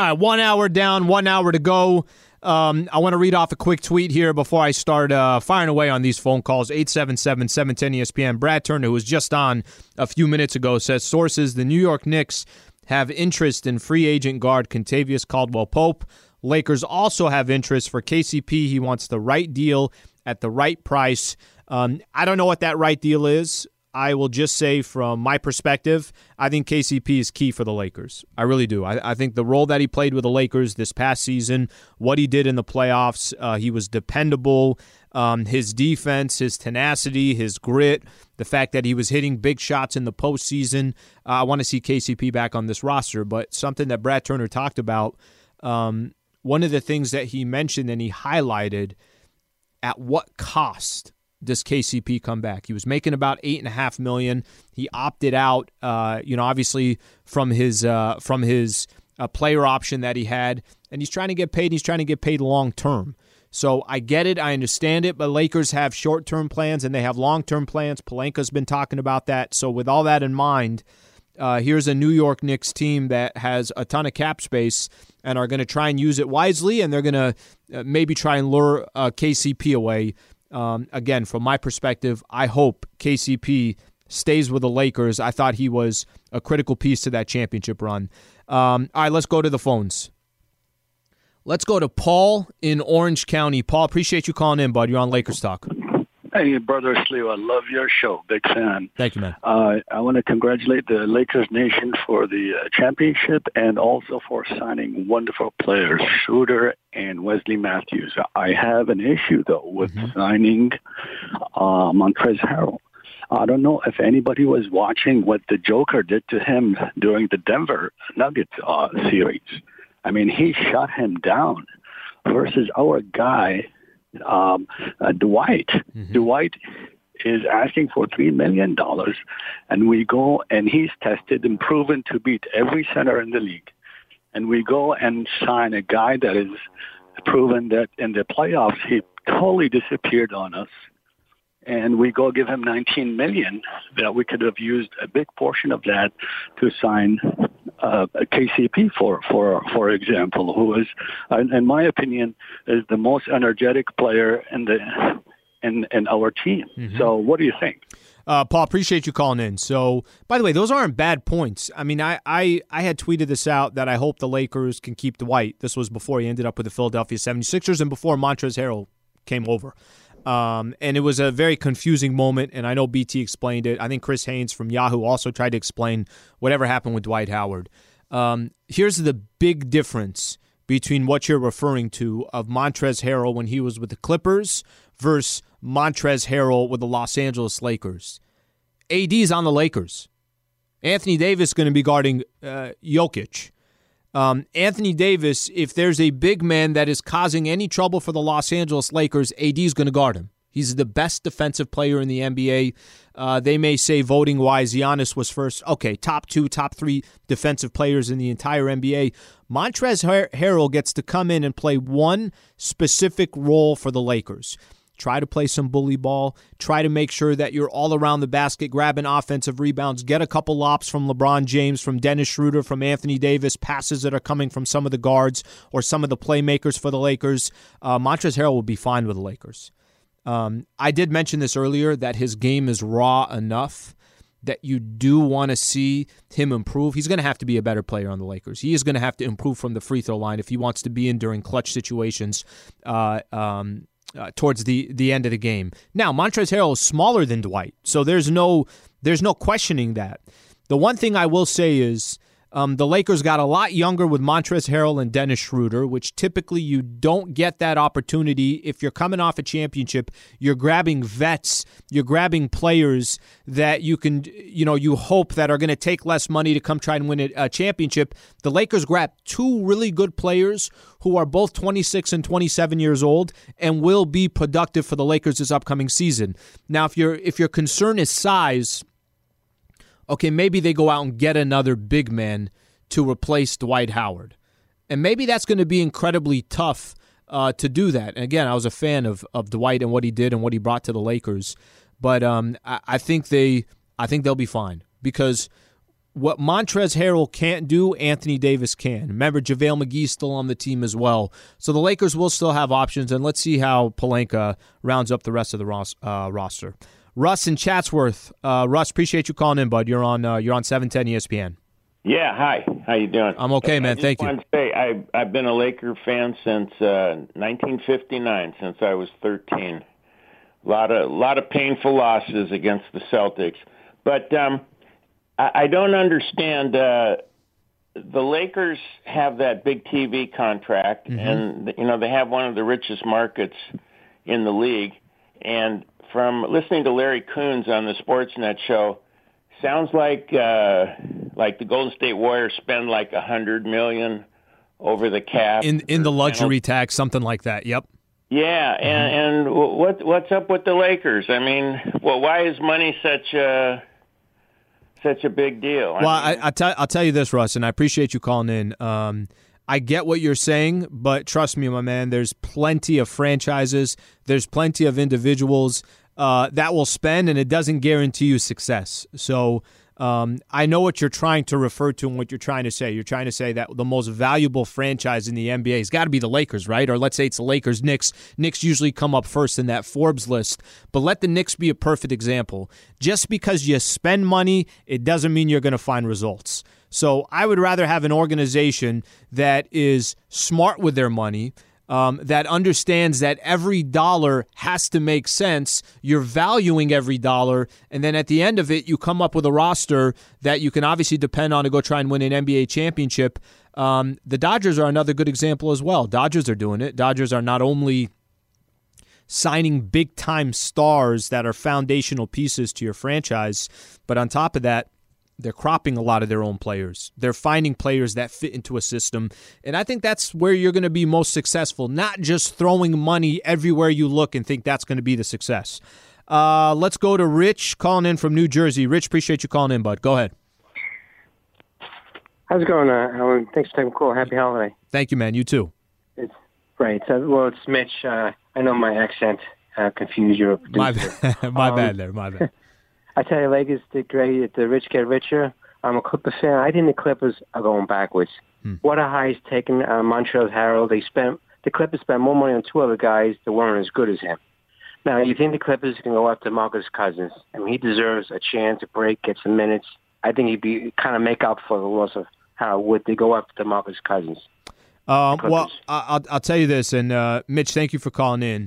All right, 1 hour down, 1 hour to go. I want to read off a quick tweet here before I start firing away on these phone calls. 877-710-ESPN. Brad Turner, who was just on a few minutes ago, says, sources, the New York Knicks have interest in free agent guard Kentavious Caldwell-Pope. Lakers also have interest for KCP. He wants the right deal at the right price. I don't know what that right deal is. I will just say from my perspective, I think KCP is key for the Lakers. I really do. I think the role that he played with the Lakers this past season, what he did in the playoffs, he was dependable. His defense, his tenacity, his grit, the fact that he was hitting big shots in the postseason. I want to see KCP back on this roster. But something that Brad Turner talked about, one of the things that he mentioned and he highlighted, at what cost does KCP come back? He was making about $8.5 million. He opted out, obviously from his player option that he had, and he's trying to get paid. He's trying to get paid long term. So I get it, I understand it, but Lakers have short term plans and they have long term plans. Pelinka's been talking about that. So with all that in mind, here's a New York Knicks team that has a ton of cap space and are going to try and use it wisely, and they're going to maybe try and lure KCP away. Again, from my perspective, I hope KCP stays with the Lakers. I thought he was a critical piece to that championship run. All right, let's go to the phones. Let's go to Paul in Orange County. Paul, appreciate you calling in, bud. You're on Lakers Talk. Hey, Brother Slew, I love your show. Big fan. Thank you, man. I want to congratulate the Lakers Nation for the championship and also for signing wonderful players, Schroeder and Wesley Matthews. I have an issue, though, with signing Montrezl Harrell. I don't know if anybody was watching what the Joker did to him during the Denver Nuggets series. I mean, he shut him down versus our guy, Dwight. Dwight is asking for $3 million, and we go and he's tested and proven to beat every center in the league. And we go and sign a guy that is proven that in the playoffs he totally disappeared on us. And we go give him $19 million that we could have used a big portion of that to sign KCP for example, who is, in my opinion, is the most energetic player in our team. So, what do you think? Paul, appreciate you calling in. So, by the way, those aren't bad points. I mean, I had tweeted this out that I hope the Lakers can keep Dwight. This was before he ended up with the Philadelphia 76ers and before Montrezl Harrell came over. And it was a very confusing moment, and I know BT explained it. I think Chris Haynes from Yahoo also tried to explain whatever happened with Dwight Howard. Here's the big difference between what you're referring to of Montrezl Harrell when he was with the Clippers versus Montrezl Harrell with the Los Angeles Lakers. AD's on the Lakers. Anthony Davis is going to be guarding Jokic. Anthony Davis, if there's a big man that is causing any trouble for the Los Angeles Lakers, AD is going to guard him. He's the best defensive player in the NBA. They may say voting-wise, Giannis was first. Okay, top 2, top 3 defensive players in the entire NBA. Montrezl Harrell gets to come in and play one specific role for the Lakers. Try to play some bully ball. Try to make sure that you're all around the basket, grabbing offensive rebounds. Get a couple lobs from LeBron James, from Dennis Schroeder, from Anthony Davis, passes that are coming from some of the guards or some of the playmakers for the Lakers. Montrezl Harrell will be fine with the Lakers. I did mention this earlier, that his game is raw enough that you do want to see him improve. He's going to have to be a better player on the Lakers. He is going to have to improve from the free throw line if he wants to be in during clutch situations towards the end of the game. Now, Montrezl Harrell is smaller than Dwight, so there's no questioning that. The one thing I will say is the Lakers got a lot younger with Montrezl Harrell and Dennis Schroeder, which typically you don't get that opportunity. If you're coming off a championship, you're grabbing vets, you're grabbing players that you can, you hope that are going to take less money to come try and win a championship. The Lakers grabbed 2 really good players who are both 26 and 27 years old and will be productive for the Lakers this upcoming season. Now, if your concern is size, okay, maybe they go out and get another big man to replace Dwight Howard. And maybe that's going to be incredibly tough to do that. And again, I was a fan of Dwight and what he did and what he brought to the Lakers. But I think they'll be fine because what Montrezl Harrell can't do, Anthony Davis can. Remember, JaVale McGee's still on the team as well. So the Lakers will still have options, and let's see how Pelinka rounds up the rest of the roster. Russ in Chatsworth. Russ, appreciate you calling in, bud. You're on 710 ESPN. Yeah, hi. How you doing? I'm okay, man. Thank you. I just wanted to say I've been a Laker fan since 1959, since I was 13. A lot of painful losses against the Celtics, but I don't understand. The Lakers have that big TV contract, and they have one of the richest markets in the league. And from listening to Larry Coons on the Sportsnet show, sounds like the Golden State Warriors spend like $100 million over the cap in the luxury tax, something like that. Yep. Yeah, and what's up with the Lakers? I mean, why is money such a big deal? Well, I'll tell you this, Russ, and I appreciate you calling in. I get what you're saying, but trust me, my man, there's plenty of franchises, there's plenty of individuals that will spend, and it doesn't guarantee you success. So I know what you're trying to refer to and what you're trying to say. You're trying to say that the most valuable franchise in the NBA has got to be the Lakers, right? Or let's say it's the Lakers, Knicks. Knicks usually come up first in that Forbes list. But let the Knicks be a perfect example. Just because you spend money, it doesn't mean you're going to find results. So I would rather have an organization that is smart with their money, that understands that every dollar has to make sense. You're valuing every dollar, and then at the end of it, you come up with a roster that you can obviously depend on to go try and win an NBA championship. The Dodgers are another good example as well. Dodgers are doing it. Dodgers are not only signing big-time stars that are foundational pieces to your franchise, but on top of that, they're cropping a lot of their own players. They're finding players that fit into a system. And I think that's where you're going to be most successful, not just throwing money everywhere you look and think that's going to be the success. Let's go to Rich calling in from New Jersey. Rich, appreciate you calling in, bud. Go ahead. How's it going, Alan? Thanks for taking the call. Happy holiday. Thank you, man. You too. It's great. It's Mitch. I know my accent confused your producer. My bad there. My bad. I tell you, Lakers did great. The rich get richer. I'm a Clippers fan. I think the Clippers are going backwards. What a high he's taken Montrezl Harrell. The Clippers spent more money on two other guys that weren't as good as him. Now, you think the Clippers can go after Marcus Cousins? I mean, he deserves a chance to break, get some minutes. I think he'd be kind of make up for the loss of Harrell would they go after Marcus Cousins. Well, I'll tell you this, and Mitch, thank you for calling in.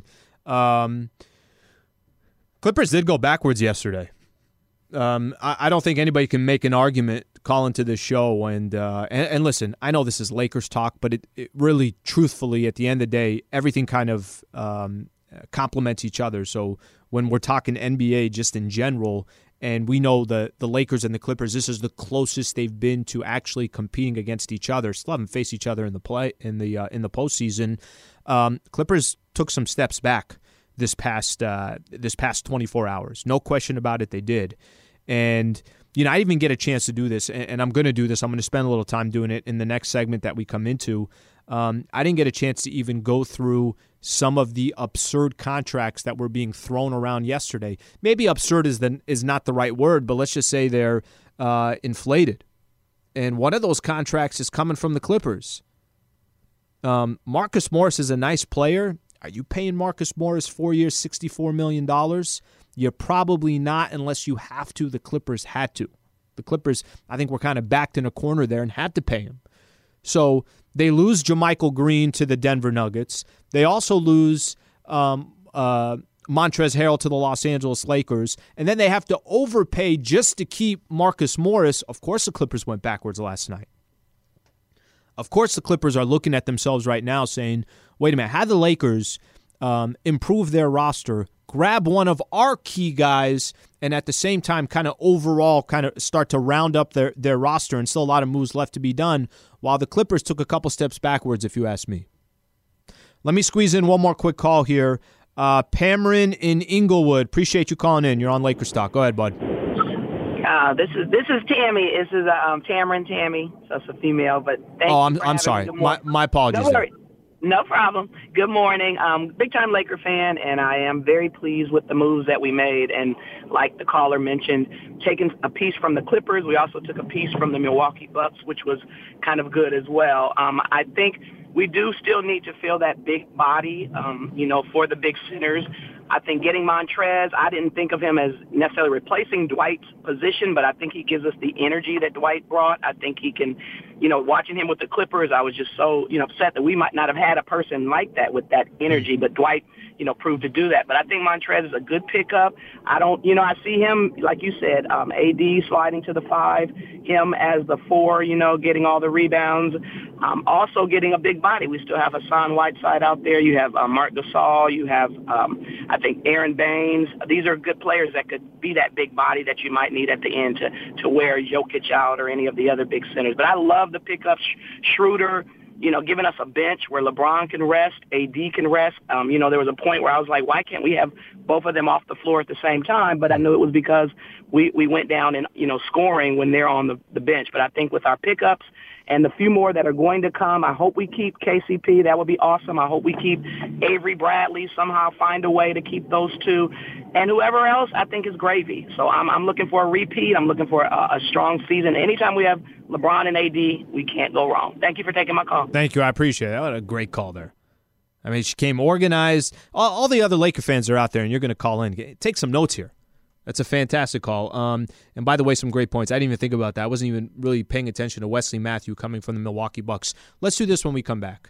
Clippers did go backwards yesterday. I don't think anybody can make an argument calling to this show. And listen, I know this is Lakers talk, but it really, truthfully, at the end of the day, everything kind of complements each other. So when we're talking NBA just in general, and we know the Lakers and the Clippers, this is the closest they've been to actually competing against each other. Still haven't faced each other in the postseason. Clippers took some steps back this past 24 hours. No question about it, they did. And, I didn't even get a chance to do this, and I'm going to do this. I'm going to spend a little time doing it in the next segment that we come into. I didn't get a chance to even go through some of the absurd contracts that were being thrown around yesterday. Maybe absurd is not the right word, but let's just say they're inflated. And one of those contracts is coming from the Clippers. Marcus Morris is a nice player. Are you paying Marcus Morris 4 years, $64 million? You're probably not unless you have to. The Clippers had to. The Clippers, I think, were kind of backed in a corner there and had to pay him. So they lose JaMychal Green to the Denver Nuggets. They also lose Montrezl Harrell to the Los Angeles Lakers. And then they have to overpay just to keep Marcus Morris. Of course the Clippers went backwards last night. Of course the Clippers are looking at themselves right now saying, wait a minute, had the Lakers improve their roster, grab one of our key guys, and at the same time kind of overall kind of start to round up their roster, and still a lot of moves left to be done, while the Clippers took a couple steps backwards, if you ask me. Let me squeeze in one more quick call here. Pamrin in Inglewood, appreciate you calling in. You're on Lakers Talk. Go ahead, bud. This is Tammy. This is Tamron Tammy. So it's a female, but I'm sorry. My apologies. No problem. Good morning. Big-time Laker fan, and I am very pleased with the moves that we made. And like the caller mentioned, taking a piece from the Clippers, we also took a piece from the Milwaukee Bucks, which was kind of good as well. I think we do still need to fill that big body, for the big centers. I think getting Montrez, I didn't think of him as necessarily replacing Dwight's position, but I think he gives us the energy that Dwight brought. I think he can, watching him with the Clippers, I was just so, upset that we might not have had a person like that with that energy, but Dwight, proved to do that. But I think Montrez is a good pickup. I see him, like you said, AD sliding to the 5, him as the 4, getting all the rebounds, also getting a big body. We still have Hassan Whiteside out there. You have Marc Gasol. You have, I think, Aaron Baines. These are good players that could be that big body that you might need at the end to wear Jokic out or any of the other big centers. But I love the pickup. Schroeder, giving us a bench where LeBron can rest, AD can rest. There was a point where I was like, why can't we have both of them off the floor at the same time? But I knew it was because we went down in, scoring when they're on the bench. But I think with our pickups and the few more that are going to come, I hope we keep KCP. That would be awesome. I hope we keep Avery Bradley, somehow find a way to keep those two. And whoever else, I think, is gravy. So I'm looking for a repeat. I'm looking for a strong season. Anytime we have LeBron and AD, we can't go wrong. Thank you for taking my call. Thank you. I appreciate it. What a great call there. I mean, she came organized. All the other Laker fans are out there, and you're going to call in. Take some notes here. That's a fantastic call. And by the way, some great points. I didn't even think about that. I wasn't even really paying attention to Wesley Matthews coming from the Milwaukee Bucks. Let's do this when we come back.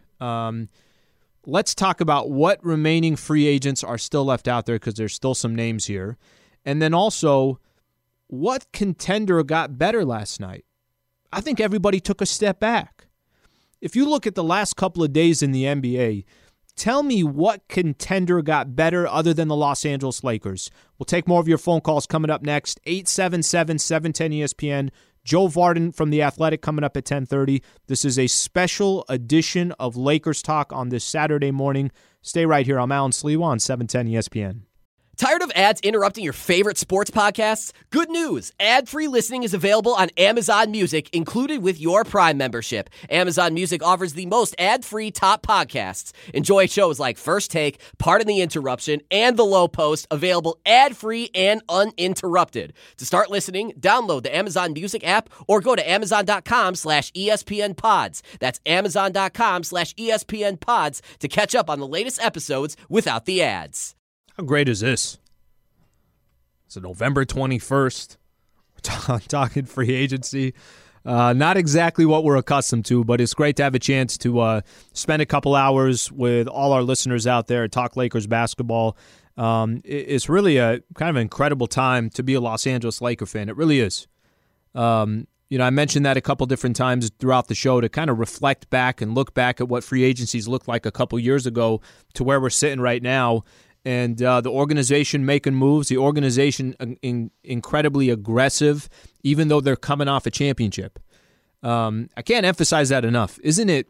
Let's talk about what remaining free agents are still left out there, because there's still some names here. And then also, what contender got better last night? I think everybody took a step back. If you look at the last couple of days in the NBA, tell me what contender got better other than the Los Angeles Lakers. We'll take more of your phone calls coming up next. 877-710-ESPN. Joe Vardon from The Athletic coming up at 10:30. This is a special edition of Lakers Talk on this Saturday morning. Stay right here. I'm Alan Slewa on 710 ESPN. Tired of ads interrupting your favorite sports podcasts? Good news! Ad-free listening is available on Amazon Music, included with your Prime membership. Amazon Music offers the most ad-free top podcasts. Enjoy shows like First Take, Pardon the Interruption, and The Low Post, available ad-free and uninterrupted. To start listening, download the Amazon Music app or go to amazon.com/ESPN Pods. That's amazon.com/ESPN Pods to catch up on the latest episodes without the ads. How great is this? It's November 21st. We're talking free agency. Not exactly what we're accustomed to, but it's great to have a chance to spend a couple hours with all our listeners out there, talk Lakers basketball. It's really a kind of incredible time to be a Los Angeles Laker fan. It really is. I mentioned that a couple different times throughout the show to kind of reflect back and look back at what free agencies looked like a couple years ago to where we're sitting right now. And the organization making moves, the organization incredibly aggressive, even though they're coming off a championship. I can't emphasize that enough, isn't it?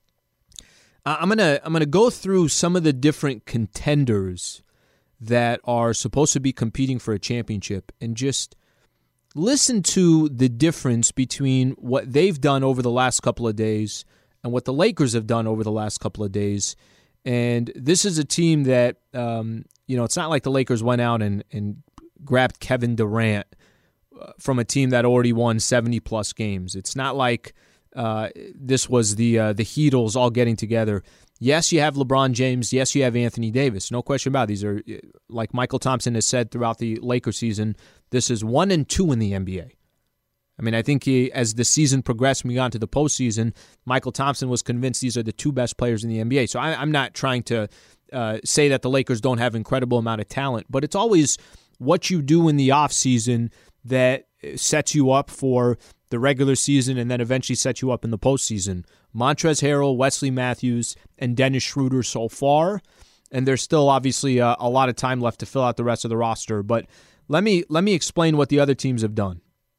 I'm gonna go through some of the different contenders that are supposed to be competing for a championship and just listen to the difference between what they've done over the last couple of days and what the Lakers have done over the last couple of days. And this is a team that, it's not like the Lakers went out and grabbed Kevin Durant from a team that already won 70-plus games. It's not like this was the Heatles all getting together. Yes, you have LeBron James. Yes, you have Anthony Davis. No question about it. These are, like Michael Thompson has said throughout the Lakers season, this is 1 and 2 in the NBA. I mean, I think as the season progressed and we got into the postseason, Michael Thompson was convinced these are the two best players in the NBA. So I'm not trying to say that the Lakers don't have an incredible amount of talent, but it's always what you do in the offseason that sets you up for the regular season and then eventually sets you up in the postseason. Montrezl Harrell, Wesley Matthews, and Dennis Schroeder so far, and there's still obviously a lot of time left to fill out the rest of the roster. But let me explain what the other teams have done.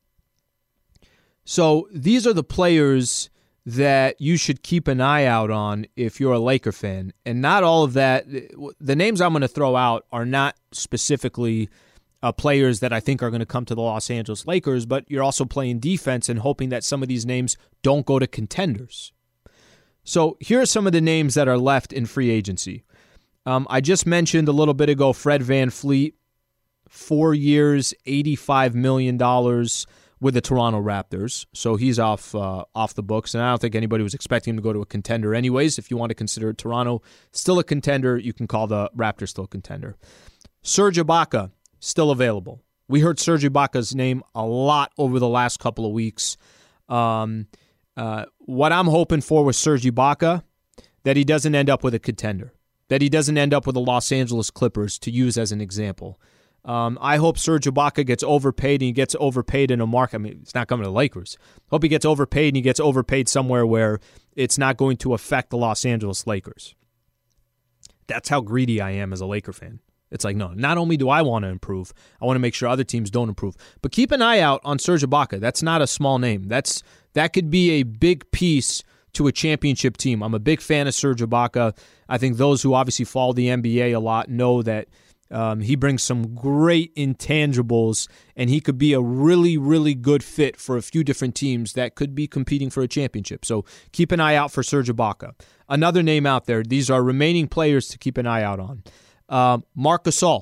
So these are the players that you should keep an eye out on if you're a Laker fan. And not all of that, the names I'm going to throw out are not specifically players that I think are going to come to the Los Angeles Lakers, but you're also playing defense and hoping that some of these names don't go to contenders. So here are some of the names that are left in free agency. I just mentioned a little bit ago Fred VanVleet, 4 years, $85 million with the Toronto Raptors. So he's off the books, and I don't think anybody was expecting him to go to a contender anyways. If you want to consider Toronto still a contender, you can call the Raptors still a contender. Serge Ibaka, still available. We heard Serge Ibaka's name a lot over the last couple of weeks. What I'm hoping for with Serge Ibaka, that he doesn't end up with a contender, that he doesn't end up with the Los Angeles Clippers, to use as an example. I hope Serge Ibaka gets overpaid, and he gets overpaid in a market. I mean, it's not coming to the Lakers. Hope he gets overpaid, and he gets overpaid somewhere where it's not going to affect the Los Angeles Lakers. That's how greedy I am as a Laker fan. It's like, no, not only do I want to improve, I want to make sure other teams don't improve. But keep an eye out on Serge Ibaka. That's not a small name. That could be a big piece to a championship team. I'm a big fan of Serge Ibaka. I think those who obviously follow the NBA a lot know that he brings some great intangibles, and he could be a really, really good fit for a few different teams that could be competing for a championship. So keep an eye out for Serge Ibaka. Another name out there, these are remaining players to keep an eye out on. Marc Gasol.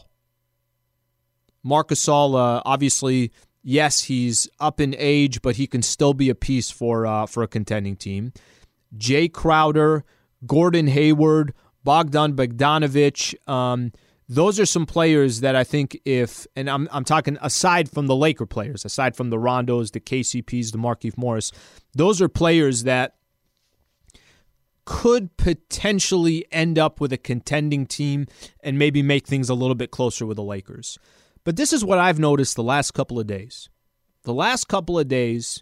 Marc Gasol, obviously, yes, he's up in age, but he can still be a piece for a contending team. Jay Crowder, Gordon Hayward, Bogdan Bogdanovic. Those are some players that I think and I'm talking aside from the Laker players, aside from the Rondos, the KCPs, the Markieff Morris, those are players that could potentially end up with a contending team and maybe make things a little bit closer with the Lakers. But this is what I've noticed the last couple of days. The last couple of days,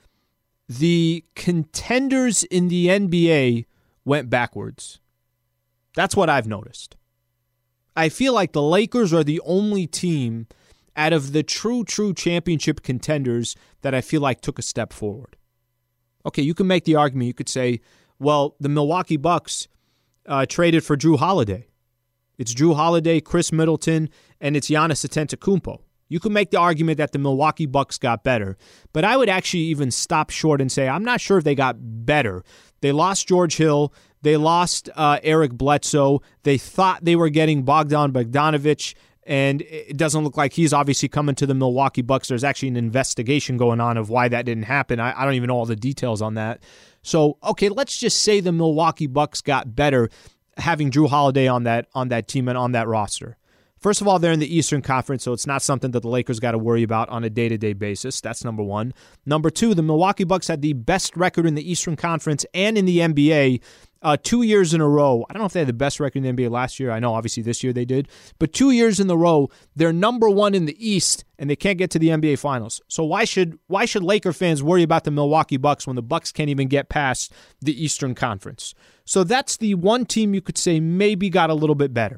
the contenders in the NBA went backwards. That's what I've noticed. I feel like the Lakers are the only team out of the true championship contenders that I feel like took a step forward. Okay, you can make the argument. You could say, well, the Milwaukee Bucks traded for Jrue Holiday. It's Jrue Holiday, Chris Middleton, and it's Giannis Antetokounmpo. You can make the argument that the Milwaukee Bucks got better, but I would actually even stop short and say I'm not sure if they got better. They lost George Hill. They lost Eric Bledsoe. They thought they were getting Bogdan Bogdanovic, and it doesn't look like he's obviously coming to the Milwaukee Bucks. There's actually an investigation going on of why that didn't happen. I don't even know all the details on that. So, okay, let's just say the Milwaukee Bucks got better having Jrue Holiday on that team and on that roster. First of all, they're in the Eastern Conference, so it's not something that the Lakers got to worry about on a day-to-day basis. That's number one. Number two, the Milwaukee Bucks had the best record in the Eastern Conference and in the NBA 2 years in a row. I don't know if they had the best record in the NBA last year. I know, obviously, this year they did. But 2 years in a row, they're number one in the East, and they can't get to the NBA Finals. So why should Laker fans worry about the Milwaukee Bucks when the Bucks can't even get past the Eastern Conference? So that's the one team you could say maybe got a little bit better.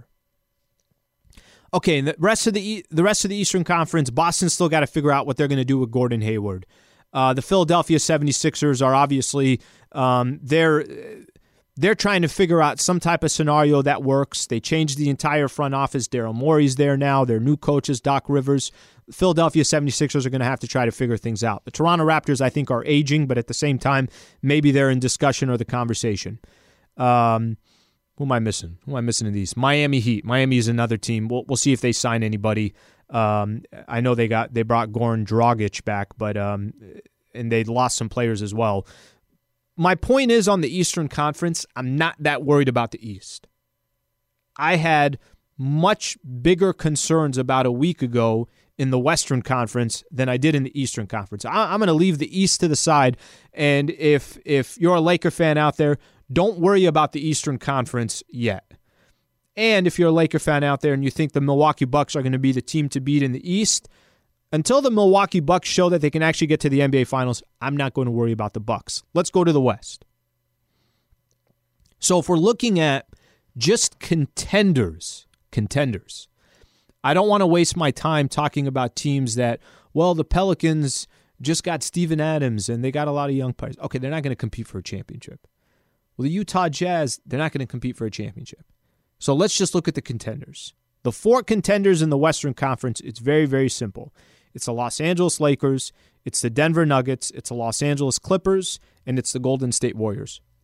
Okay, and the rest of the Eastern Conference, Boston's still got to figure out what they're going to do with Gordon Hayward. The Philadelphia 76ers are obviously they're trying to figure out some type of scenario that works. They changed the entire front office. Daryl Morey's there now. Their new coach is Doc Rivers. The Philadelphia 76ers are going to have to try to figure things out. The Toronto Raptors, I think, are aging, but at the same time, maybe they're in discussion or the conversation. Who am I missing? Who am I missing in these? Miami Heat. Miami is another team. We'll see if they sign anybody. I know they brought Goran Dragic back, but and they lost some players as well. My point is on the Eastern Conference, I'm not that worried about the East. I had much bigger concerns about a week ago in the Western Conference than I did in the Eastern Conference. I'm going to leave the East to the side, and if you're a Laker fan out there, don't worry about the Eastern Conference yet. And if you're a Laker fan out there and you think the Milwaukee Bucks are going to be the team to beat in the East, until the Milwaukee Bucks show that they can actually get to the NBA Finals, I'm not going to worry about the Bucks. Let's go to the West. So if we're looking at just contenders, I don't want to waste my time talking about teams that, well, the Pelicans just got Steven Adams and they got a lot of young players. Okay, they're not going to compete for a championship. Well, the Utah Jazz, they're not going to compete for a championship. So let's just look at the contenders. The four contenders in the Western Conference, it's very, very simple. It's the Los Angeles Lakers, it's the Denver Nuggets, it's the Los Angeles Clippers, and it's the Golden State Warriors.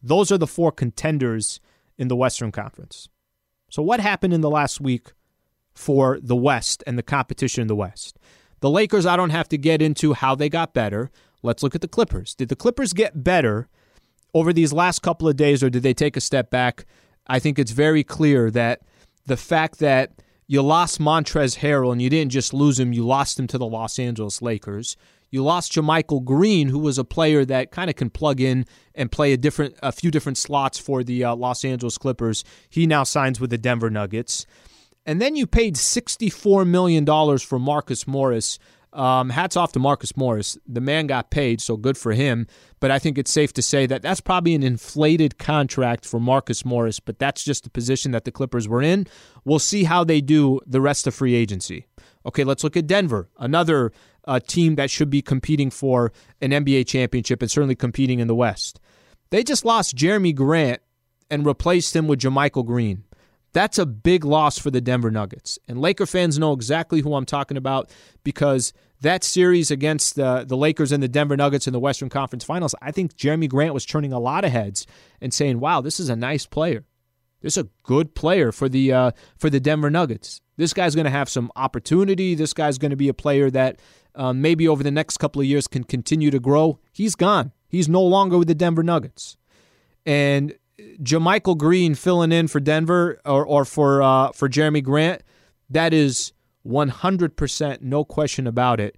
Those are the 4 contenders in the Western Conference. So what happened in the last week for the West and the competition in the West? The Lakers, I don't have to get into how they got better. Let's look at the Clippers. Did the Clippers get better over these last couple of days, or did they take a step back? I think it's very clear that the fact that you lost Montrezl Harrell, and you didn't just lose him, you lost him to the Los Angeles Lakers. You lost JaMychal Green, who was a player that kind of can plug in and play a few different slots for the Los Angeles Clippers. He now signs with the Denver Nuggets. And then you paid $64 million for Marcus Morris. Hats off to Marcus Morris. The man got paid, so good for him. But I think it's safe to say that that's probably an inflated contract for Marcus Morris, but that's just the position that the Clippers were in. We'll see how they do the rest of free agency. Okay, let's look at Denver, another team that should be competing for an NBA championship and certainly competing in the West. They just lost Jeremy Grant and replaced him with JaMychal Green. That's a big loss for the Denver Nuggets. And Laker fans know exactly who I'm talking about because that series against the Lakers and the Denver Nuggets in the Western Conference Finals, I think Jeremy Grant was turning a lot of heads and saying, wow, this is a nice player. This is a good player for the Denver Nuggets. This guy's going to have some opportunity. This guy's going to be a player that maybe over the next couple of years can continue to grow. He's gone. He's no longer with the Denver Nuggets. And JaMychal Green filling in for Denver or for Jeremy Grant, that is 100%, no question about it,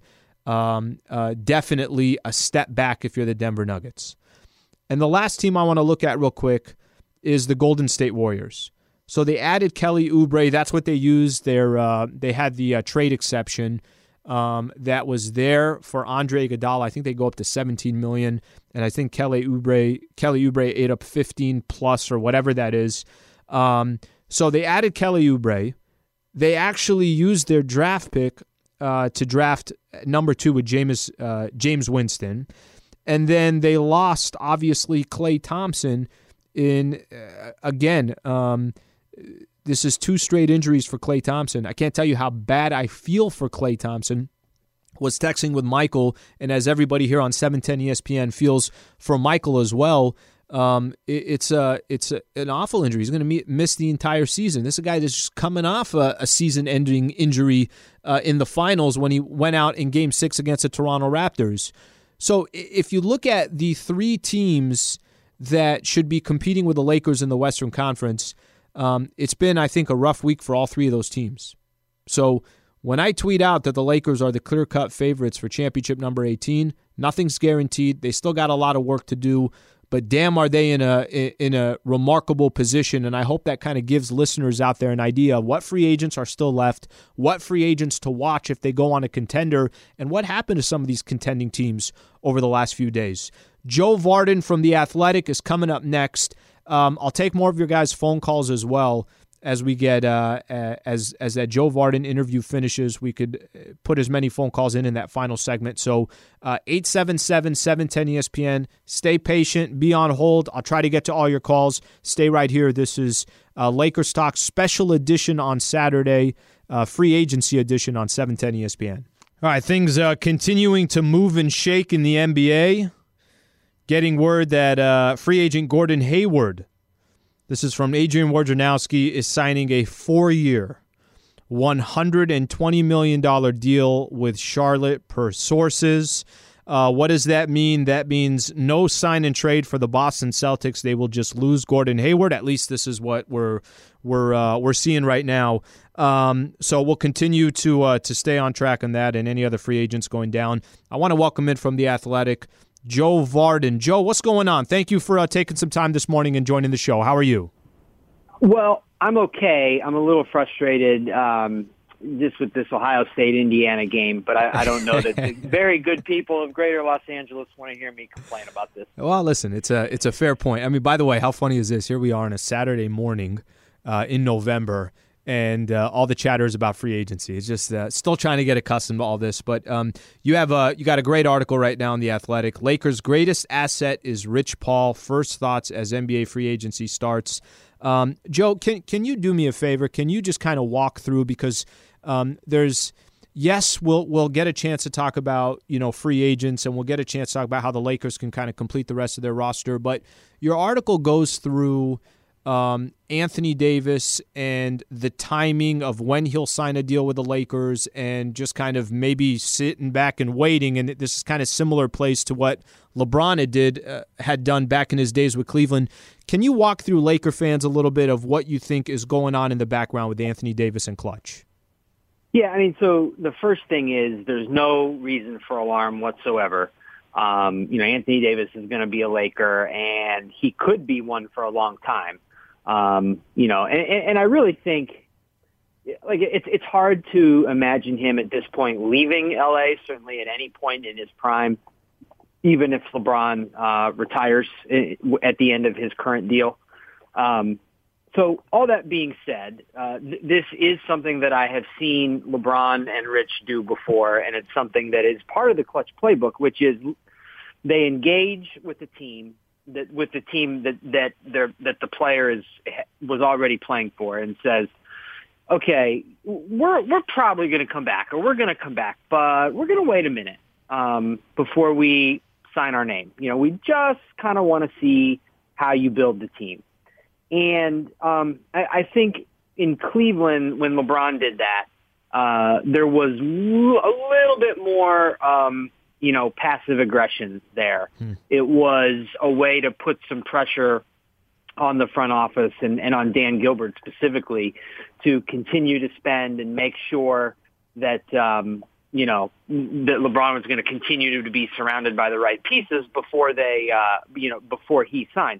definitely a step back if you're the Denver Nuggets. And the last team I want to look at real quick is the Golden State Warriors. So they added Kelly Oubre. That's what they used. They had the trade exception that was there for Andre Iguodala. I think they go up to $17 million, and I think Kelly Oubre ate up 15 plus or whatever that is. So they added Kelly Oubre. They actually used their draft pick to draft number 2 with James Winston, and then they lost obviously Klay Thompson in again. This is 2 straight injuries for Klay Thompson. I can't tell you how bad I feel for Klay Thompson. Was texting with Michael, and as everybody here on 710 ESPN feels for Michael as well, it's an awful injury. He's going to miss the entire season. This is a guy that's just coming off a season-ending injury in the finals when he went out in Game 6 against the Toronto Raptors. So if you look at the 3 teams that should be competing with the Lakers in the Western Conference, it's been, I think, a rough week for all 3 of those teams. So when I tweet out that the Lakers are the clear-cut favorites for championship number 18, nothing's guaranteed. They still got a lot of work to do, but damn are they in a remarkable position, and I hope that kind of gives listeners out there an idea of what free agents are still left, what free agents to watch if they go on a contender, and what happened to some of these contending teams over the last few days. Joe Vardon from The Athletic is coming up next. I'll take more of your guys' phone calls as well as we get as that Joe Vardon interview finishes. We could put as many phone calls in that final segment. So 877-710-ESPN. Stay patient. Be on hold. I'll try to get to all your calls. Stay right here. This is Lakers Talk special edition on Saturday, free agency edition on 710 ESPN. All right, things continuing to move and shake in the NBA. Getting word that free agent Gordon Hayward, this is from Adrian Wojnarowski, is signing a 4-year, $120 million deal with Charlotte per sources. What does that mean? That means no sign and trade for the Boston Celtics. They will just lose Gordon Hayward. At least this is what we're seeing right now. So we'll continue to stay on track on that and any other free agents going down. I want to welcome in from The Athletic, Joe Vardon. Joe, what's going on? Thank you for taking some time this morning and joining the show. How are you? Well, I'm okay. I'm a little frustrated just with this Ohio State-Indiana game, but I don't know that the very good people of greater Los Angeles want to hear me complain about this. Well, listen, it's a fair point. I mean, by the way, how funny is this? Here we are on a Saturday morning in November, and all the chatter is about free agency. It's just still trying to get accustomed to all this. But you got a great article right now in The Athletic. Lakers' greatest asset is Rich Paul. First thoughts as NBA free agency starts. Joe, can you do me a favor? Can you just kind of walk through, because there's yes, we'll get a chance to talk about, free agents, and we'll get a chance to talk about how the Lakers can kind of complete the rest of their roster. But your article goes through Anthony Davis and the timing of when he'll sign a deal with the Lakers, and just kind of maybe sitting back and waiting. And this is kind of similar place to what LeBron had done back in his days with Cleveland. Can you walk through, Laker fans, a little bit of what you think is going on in the background with Anthony Davis and Clutch? Yeah, I mean, so the first thing is there's no reason for alarm whatsoever. Anthony Davis is going to be a Laker, and he could be one for a long time. And I really think, like, it's hard to imagine him at this point leaving LA, certainly at any point in his prime, even if LeBron retires at the end of his current deal. So all that being said, this is something that I have seen LeBron and Rich do before, and it's something that is part of the Clutch playbook, which is they engage with the team that the player was already playing for, and says, okay, we're probably going to come back, or we're going to come back, but we're going to wait a minute before we sign our name. We just kind of want to see how you build the team. And I think in Cleveland, when LeBron did that, there was a little bit more passive aggression there. It was a way to put some pressure on the front office and on Dan Gilbert specifically to continue to spend and make sure that, that LeBron was going to continue to be surrounded by the right pieces before before he signed.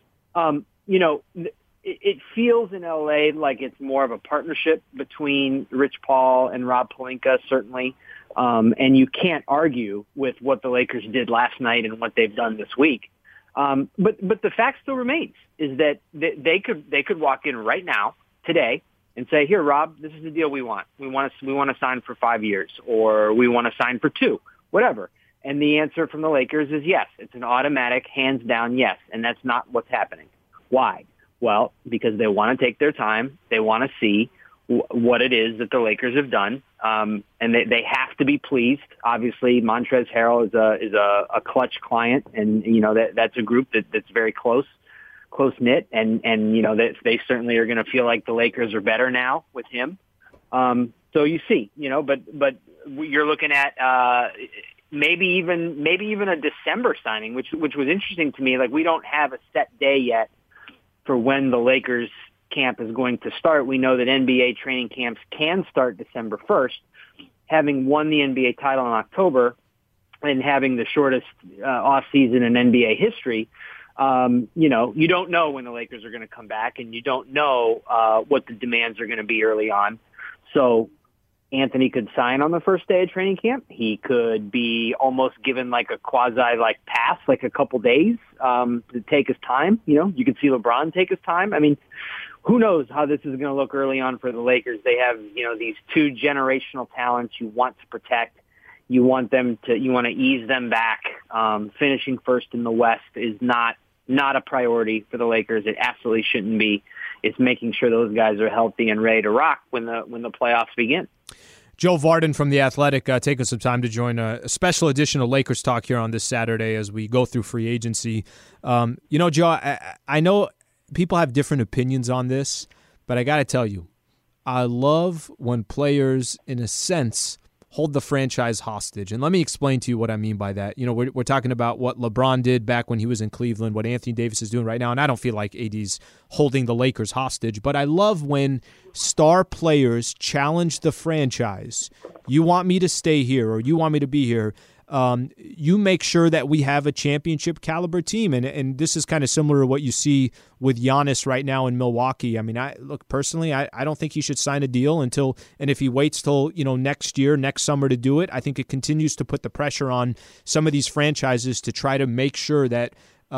It feels in LA like it's more of a partnership between Rich Paul and Rob Pelinka, certainly. And you can't argue with what the Lakers did last night and what they've done this week. But the fact still remains is that they could walk in right now, today, and say, here, Rob, this is the deal we want. We want to sign for 5 years, or we want to sign for 2, whatever. And the answer from the Lakers is yes. It's an automatic, hands down yes. And that's not what's happening. Why? Well, because they want to take their time. They want to see what it is that the Lakers have done, and they have to be pleased. Obviously, Montrezl Harrell is a Clutch client, and that's a group that's very close knit, and that they certainly are going to feel like the Lakers are better now with him. So you see, but you're looking at maybe even a December signing, which was interesting to me. Like, we don't have a set day yet for when the Lakers camp is going to start. We know that NBA training camps can start December 1st. Having won the NBA title in October and having the shortest off season in NBA history, you don't know when the Lakers are going to come back, and you don't know what the demands are going to be early on. So Anthony could sign on the first day of training camp. He could be almost given like a quasi pass, like a couple days to take his time. You could see LeBron take his time. I mean, who knows how this is going to look early on for the Lakers? They have, these 2 generational talents you want to protect. You want to ease them back. Finishing first in the West is not a priority for the Lakers. It absolutely shouldn't be. It's making sure those guys are healthy and ready to rock when the playoffs begin. Joe Vardon from The Athletic taking some time to join a special edition of Lakers Talk here on this Saturday as we go through free agency. Joe, I know people have different opinions on this, but I got to tell you, I love when players, in a sense, hold the franchise hostage. And let me explain to you what I mean by that. We're talking about what LeBron did back when he was in Cleveland, what Anthony Davis is doing right now, and I don't feel like AD's holding the Lakers hostage, but I love when star players challenge the franchise. You want me to stay here, or you want me to be here. You make sure that we have a championship caliber team. And this is kind of similar to what you see with Giannis right now in Milwaukee. I mean, I don't think he should sign a deal and if he waits till, next summer to do it, I think it continues to put the pressure on some of these franchises to try to make sure that,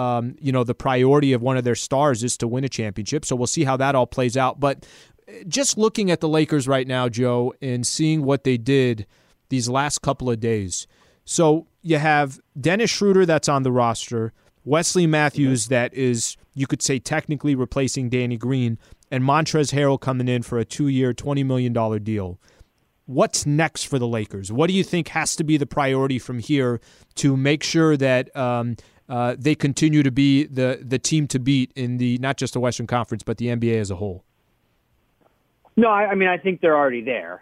the priority of one of their stars is to win a championship. So we'll see how that all plays out. But just looking at the Lakers right now, Joe, and seeing what they did these last couple of days. So you have Dennis Schroeder that's on the roster, Wesley Matthews that is, you could say, technically replacing Danny Green, and Montrezl Harrell coming in for a 2-year, $20 million deal. what's next for the Lakers? What do you think has to be the priority from here to make sure that they continue to be the team to beat in the not just the Western Conference but the NBA as a whole? No, I mean I think they're already there.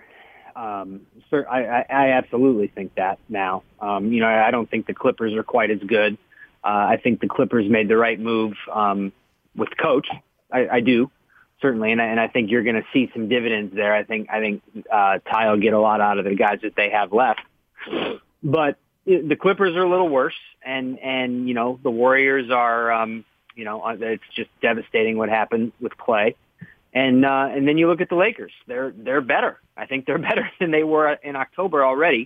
I absolutely think that now. I don't think the Clippers are quite as good. I think the Clippers made the right move with coach. I do. Certainly, and I think you're going to see some dividends there. I think Ty will get a lot out of the guys that they have left. But the Clippers are a little worse, and the Warriors are it's just devastating what happened with Clay. And then you look at the Lakers. They're better. I think they're better than they were in October already.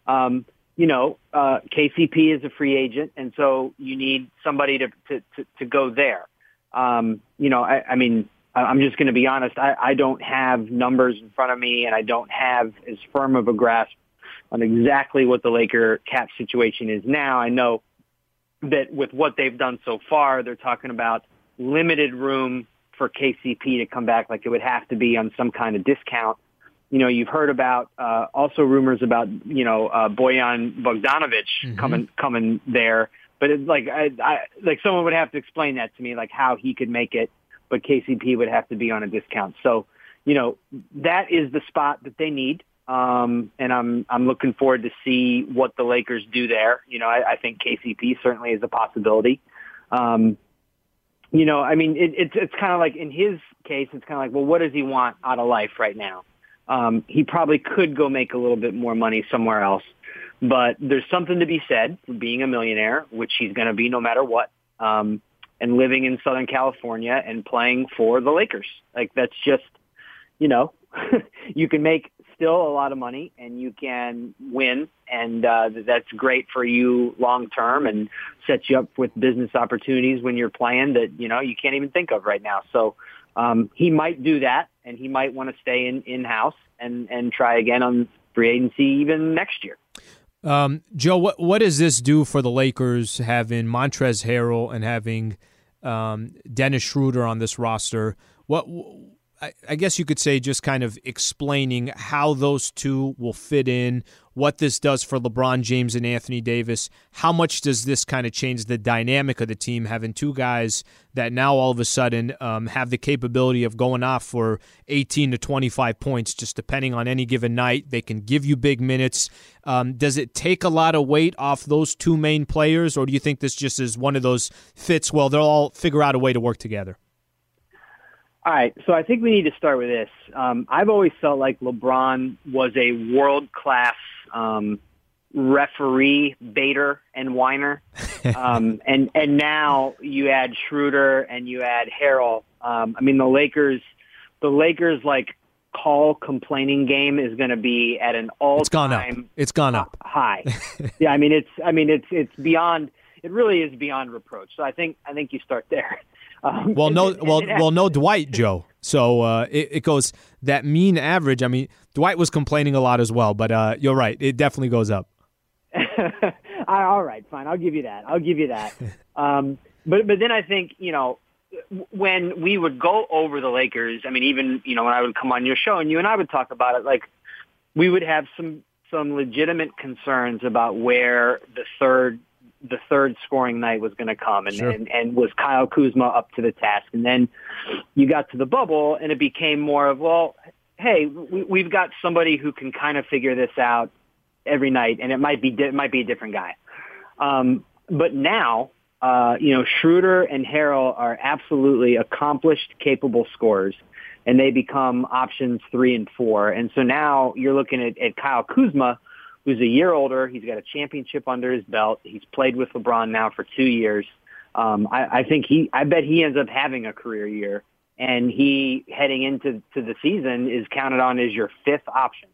KCP is a free agent, and so you need somebody to go there. I'm just going to be honest. I don't have numbers in front of me, and I don't have as firm of a grasp on exactly what the Laker cap situation is now. I know that with what they've done so far, they're talking about limited room for KCP to come back, like it would have to be on some kind of discount. You've heard about also rumors about Bojan Bogdanovic coming there, but it's like like someone would have to explain that to me, like how he could make it. But KCP would have to be on a discount. So, that is the spot that they need. And I'm looking forward to see what the Lakers do there. I think KCP certainly is a possibility. It's kind of like in his case, it's kind of like, well, what does he want out of life right now? He probably could go make a little bit more money somewhere else, but there's something to be said for being a millionaire, which he's going to be no matter what. And living in Southern California and playing for the Lakers. Like that's just, you can make still a lot of money and you can win. And that's great for you long term and sets you up with business opportunities when you're playing that, you can't even think of right now. So he might do that and he might want to stay in-house and try again on free agency even next year. Joe, what does this do for the Lakers having Montrezl Harrell and having Dennis Schroeder on this roster? I guess you could say just kind of explaining how those two will fit in, what this does for LeBron James and Anthony Davis. How much does this kind of change the dynamic of the team, having two guys that now all of a sudden have the capability of going off for 18 to 25 points just depending on any given night? They can give you big minutes. Does it take a lot of weight off those two main players, or do you think this just is one of those fits, well, they'll all figure out a way to work together? All right, so I think we need to start with this. I've always felt like LeBron was a world-class referee, baiter, and whiner. And now you add Schroeder and you add Harrell. The Lakers like call complaining game is going to be at an all-time it's gone up high. Yeah, it's beyond. It really is beyond reproach. So I think you start there. No Dwight, Joe. So it goes that mean average. I mean, Dwight was complaining a lot as well, but you're right. It definitely goes up. All right, fine. I'll give you that. But then I think, when we would go over the Lakers, even, when I would come on your show and you and I would talk about it, like we would have some legitimate concerns about where the third scoring night was going to come, and, sure. and was Kyle Kuzma up to the task? And then you got to the bubble, and it became more of, well, hey, we've got somebody who can kind of figure this out every night, and it might be a different guy. But now, Schroeder and Harrell are absolutely accomplished, capable scorers, and they become options 3 and 4. And so now you're looking at Kyle Kuzma, who's a year older. He's got a championship under his belt. He's played with LeBron now for 2 years. I bet he ends up having a career year, and he heading into the season is counted on as your 5th option.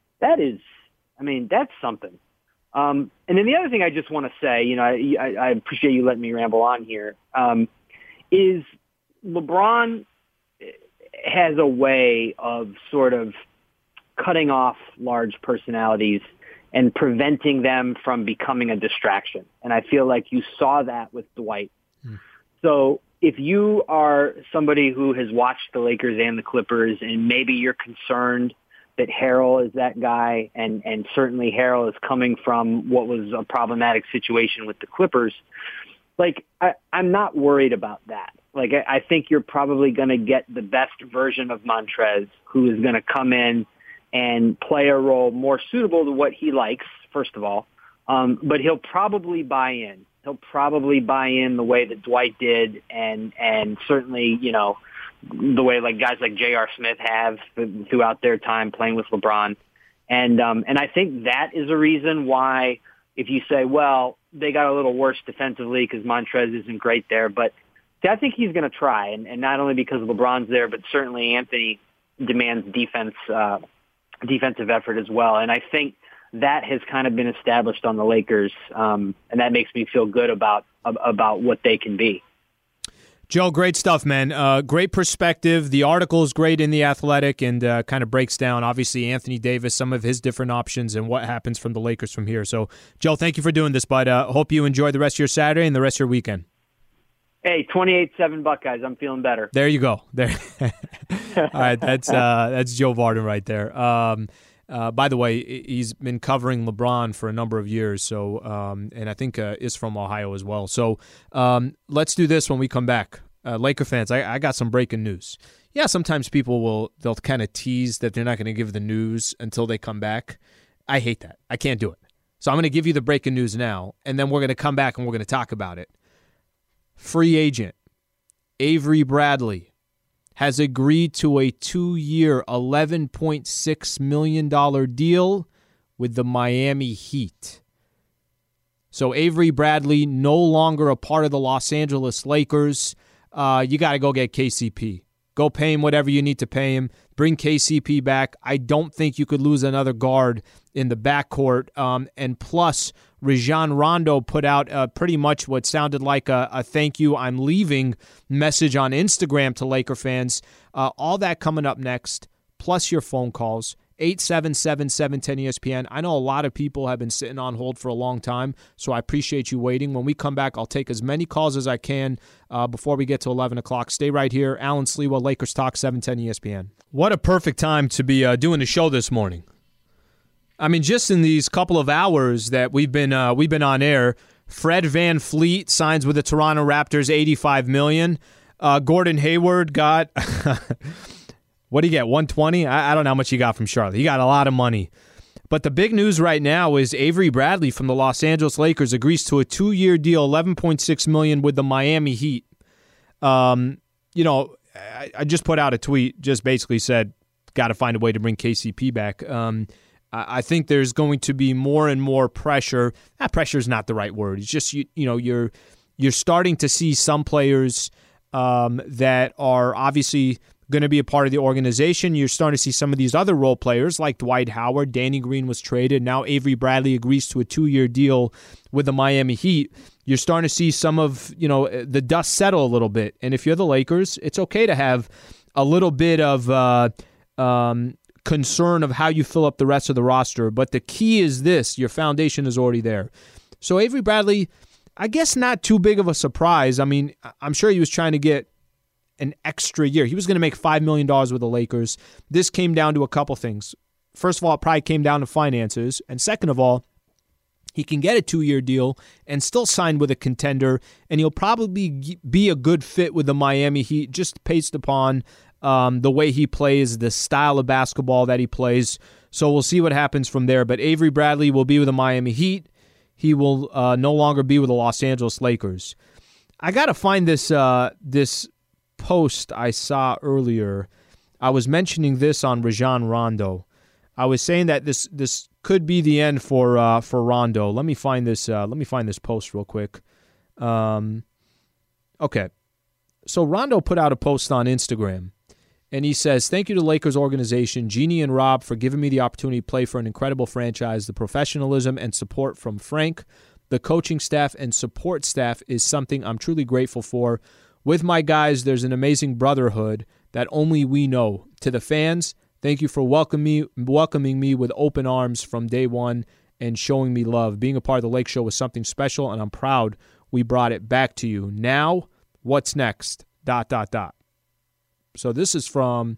That's something. And then the other thing I just want to say, I appreciate you letting me ramble on here, is LeBron has a way of sort of cutting off large personalities and preventing them from becoming a distraction. And I feel like you saw that with Dwight. So if you are somebody who has watched the Lakers and the Clippers and maybe you're concerned that Harrell is that guy, and certainly Harrell is coming from what was a problematic situation with the Clippers. Like, I'm not worried about that. Like, I think you're probably going to get the best version of Montrez, who is going to come in and play a role more suitable to what he likes, first of all. But he'll probably buy in. He'll probably buy in the way that Dwight did, and certainly, you know, the way like guys like J.R. Smith have throughout their time playing with LeBron. And I think that is a reason why, if you say, well, they got a little worse defensively because Montrez isn't great there, but I think he's going to try, and not only because LeBron's there, but certainly Anthony demands defensive effort as well. And I think that has kind of been established on the Lakers, and that makes me feel good about what they can be. Joe, great stuff, man. Great perspective. The article is great in The Athletic and kind of breaks down, obviously, Anthony Davis, some of his different options and what happens from the Lakers from here. So, Joe, thank you for doing this, bud. Hope you enjoy the rest of your Saturday and the rest of your weekend. Hey, 28-7 Buckeyes. I'm feeling better. There you go. There. All right, that's Joe Vardon right there. By the way, he's been covering LeBron for a number of years, so and I think is from Ohio as well. So let's do this when we come back. Laker fans, I got some breaking news. Yeah, sometimes they'll kind of tease that they're not going to give the news until they come back. I hate that. I can't do it. So I'm going to give you the breaking news now, and then we're going to come back and we're going to talk about it. Free agent Avery Bradley has agreed to a 2-year, $11.6 million deal with the Miami Heat. So Avery Bradley no longer a part of the Los Angeles Lakers. You got to go get KCP. Go pay him whatever you need to pay him. Bring KCP back. I don't think you could lose another guard in the backcourt. And plus, Rajon Rondo put out pretty much what sounded like a thank you, I'm leaving message on Instagram to Laker fans. All that coming up next, plus your phone calls. 877-710-ESPN. I know a lot of people have been sitting on hold for a long time, so I appreciate you waiting. When we come back, I'll take as many calls as I can before we get to 11 o'clock. Stay right here. Alan Sliwa, Lakers Talk, 710 ESPN. What a perfect time to be doing the show this morning. I mean, just in these couple of hours that we've been on air, Fred VanVleet signs with the Toronto Raptors, $85 million. Gordon Hayward got... What do you get, 120? I don't know how much he got from Charlotte. He got a lot of money. But the big news right now is Avery Bradley from the Los Angeles Lakers agrees to a 2-year deal, $11.6 million with the Miami Heat. I just put out a tweet, just basically said, got to find a way to bring KCP back. I think there's going to be more and more pressure. Pressure is not the right word. It's just, you're starting to see some players that are obviously going to be a part of the organization. You're starting to see some of these other role players like Dwight Howard. Danny Green was traded. Now Avery Bradley agrees to a 2-year deal with the Miami Heat. You're starting to see some of, the dust settle a little bit. And if you're the Lakers, it's okay to have a little bit of concern of how you fill up the rest of the roster. But the key is this: your foundation is already there. So Avery Bradley, I guess not too big of a surprise. I mean, I'm sure he was trying to get an extra year. He was going to make $5 million with the Lakers. This came down to a couple things. First of all, it probably came down to finances. And second of all, he can get a 2-year deal and still sign with a contender, and he'll probably be a good fit with the Miami Heat just based upon the way he plays, the style of basketball that he plays. So we'll see what happens from there. But Avery Bradley will be with the Miami Heat. He will no longer be with the Los Angeles Lakers. I got to find this post I saw earlier. I was mentioning this on Rajon Rondo. I was saying that this could be the end for Rondo. Let me find this post real quick. Okay. So Rondo put out a post on Instagram, and he says, "Thank you to Lakers organization, Jeannie and Rob, for giving me the opportunity to play for an incredible franchise. The professionalism and support from Frank, the coaching staff, and support staff is something I'm truly grateful for. With my guys, there's an amazing brotherhood that only we know. To the fans, thank you for welcoming me with open arms from day one and showing me love. Being a part of the Lake Show was something special, and I'm proud we brought it back to you. Now, what's next? ... So this is from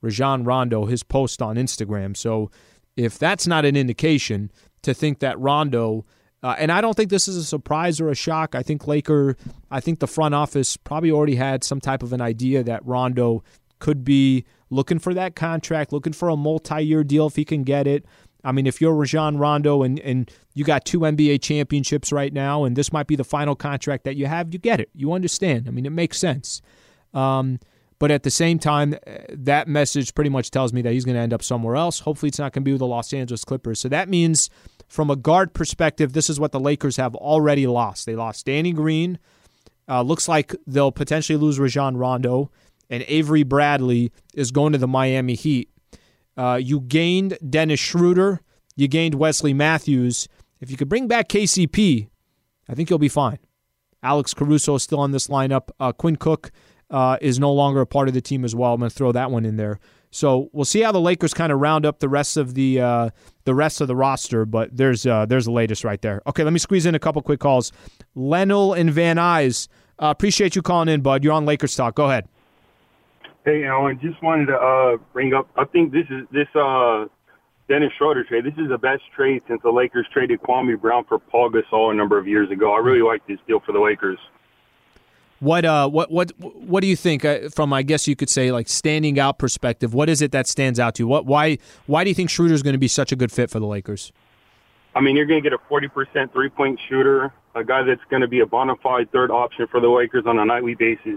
Rajon Rondo, his post on Instagram. So if that's not an indication to think that Rondo, and I don't think this is a surprise or a shock. I think the front office probably already had some type of an idea that Rondo could be looking for that contract, looking for a multi-year deal if he can get it. I mean, if you're Rajon Rondo and you got 2 NBA championships right now and this might be the final contract that you have, you get it. You understand. I mean, it makes sense. But at the same time, that message pretty much tells me that he's going to end up somewhere else. Hopefully it's not going to be with the Los Angeles Clippers. So that means from a guard perspective, this is what the Lakers have already lost. They lost Danny Green. Looks like they'll potentially lose Rajon Rondo. And Avery Bradley is going to the Miami Heat. You gained Dennis Schroeder. You gained Wesley Matthews. If you could bring back KCP, I think you'll be fine. Alex Caruso is still on this lineup. Quinn Cook is no longer a part of the team as well. I'm going to throw that one in there. So we'll see how the Lakers kind of round up the rest of the roster. But there's the latest right there. Okay, let me squeeze in a couple quick calls. Lennell and Van Nuys, appreciate you calling in, bud. You're on Lakers Talk. Go ahead. Hey, Alan, just wanted to bring up, I think this Dennis Schroeder trade, this is the best trade since the Lakers traded Kwame Brown for Paul Gasol a number of years ago. I really like this deal for the Lakers. What do you think from, I guess you could say, like, standing out perspective? What is it that stands out to you? Why do you think Schroeder is going to be such a good fit for the Lakers? I mean, you're going to get a 40% three-point shooter, a guy that's going to be a bona fide third option for the Lakers on a nightly basis.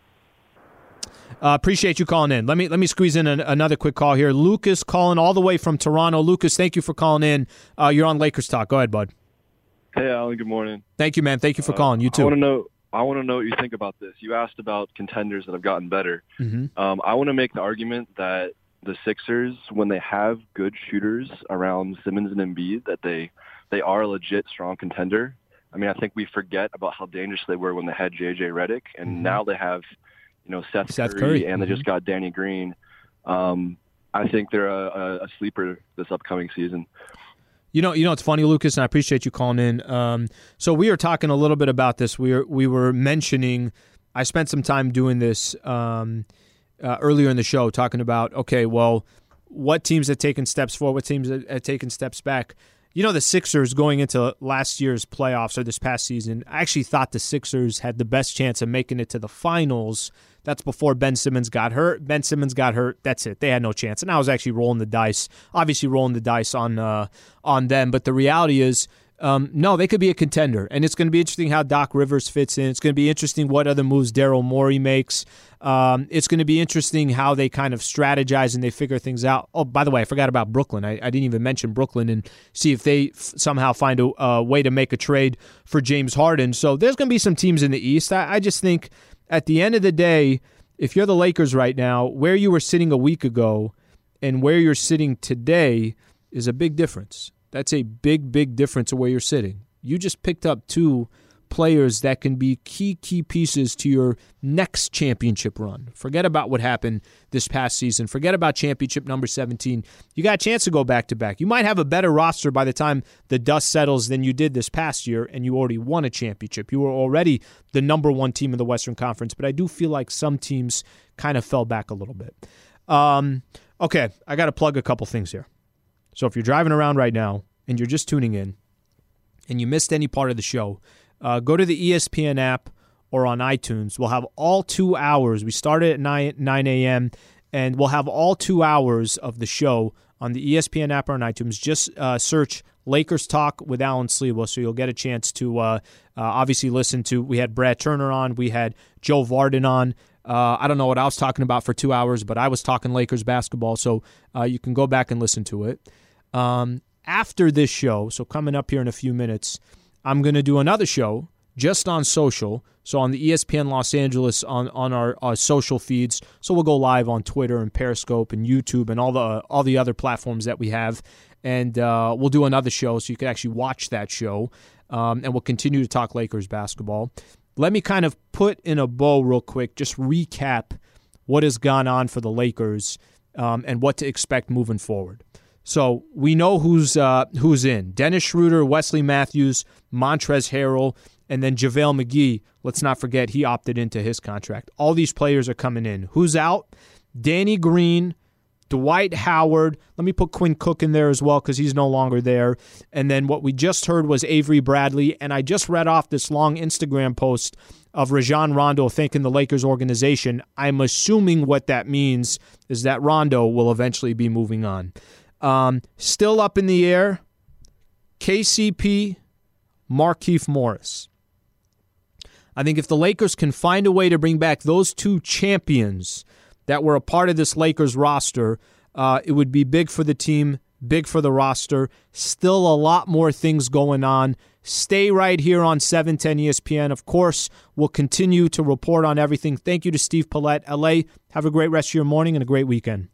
Appreciate you calling in. Let me squeeze in another quick call here. Lucas calling all the way from Toronto. Lucas, thank you for calling in. You're on Lakers Talk. Go ahead, bud. Hey, Alan. Good morning. Thank you, man. Thank you for calling. You too. I want to know what you think about this. You asked about contenders that have gotten better. Mm-hmm. I want to make the argument that the Sixers, when they have good shooters around Simmons and Embiid, that they are a legit strong contender. I mean, I think we forget about how dangerous they were when they had J.J. Redick, and now they have, Seth Curry, and they just got Danny Green. I think they're a sleeper this upcoming season. You know, it's funny, Lucas, and I appreciate you calling in. So we were talking a little bit about this. We were mentioning, I spent some time doing this earlier in the show, talking about, okay, well, what teams have taken steps forward, what teams have taken steps back. The Sixers going into last year's playoffs or this past season, I actually thought the Sixers had the best chance of making it to the finals. That's before Ben Simmons got hurt. Ben Simmons got hurt. That's it. They had no chance. And I was actually rolling the dice on them. But the reality is, no, they could be a contender. And it's going to be interesting how Doc Rivers fits in. It's going to be interesting what other moves Daryl Morey makes. It's going to be interesting how they kind of strategize and they figure things out. Oh, by the way, I forgot about Brooklyn. I didn't even mention Brooklyn and see if they somehow find a way to make a trade for James Harden. So there's going to be some teams in the East. I just think at the end of the day, if you're the Lakers right now, where you were sitting a week ago and where you're sitting today is a big difference. That's a big, big difference of where you're sitting. You just picked up 2 players that can be key pieces to your next championship run. Forget about what happened this past season. Forget about championship number 17. You got a chance to go back-to-back. You might have a better roster by the time the dust settles than you did this past year, and you already won a championship. You were already the number 1 team in the Western Conference, but I do feel like some teams kind of fell back a little bit. Okay, I got to plug a couple things here. So if you're driving around right now and you're just tuning in and you missed any part of the show, go to the ESPN app or on iTunes. We'll have all 2 hours. We started at 9 a.m., and we'll have all 2 hours of the show on the ESPN app or on iTunes. Just search Lakers Talk with Alan Sliwa, so you'll get a chance to obviously listen to. We had Brad Turner on. We had Joe Vardon on. I don't know what I was talking about for 2 hours, but I was talking Lakers basketball, so you can go back and listen to it. After this show, so coming up here in a few minutes, I'm going to do another show just on social, so on the ESPN Los Angeles on our social feeds. So we'll go live on Twitter and Periscope and YouTube and all the other platforms that we have, and we'll do another show so you can actually watch that show, and we'll continue to talk Lakers basketball. Let me kind of put in a bow real quick, just recap what has gone on for the Lakers and what to expect moving forward. So we know who's in. Dennis Schroeder, Wesley Matthews, Montrezl Harrell, and then JaVale McGee. Let's not forget he opted into his contract. All these players are coming in. Who's out? Danny Green, Dwight Howard. Let me put Quinn Cook in there as well because he's no longer there. And then what we just heard was Avery Bradley. And I just read off this long Instagram post of Rajon Rondo thanking the Lakers organization. I'm assuming what that means is that Rondo will eventually be moving on. Still up in the air, KCP, Markieff Morris. I think if the Lakers can find a way to bring back those two champions that were a part of this Lakers roster, it would be big for the team, big for the roster. Still a lot more things going on. Stay right here on 710 ESPN. Of course, we'll continue to report on everything. Thank you to Steve Paulette. LA, have a great rest of your morning and a great weekend.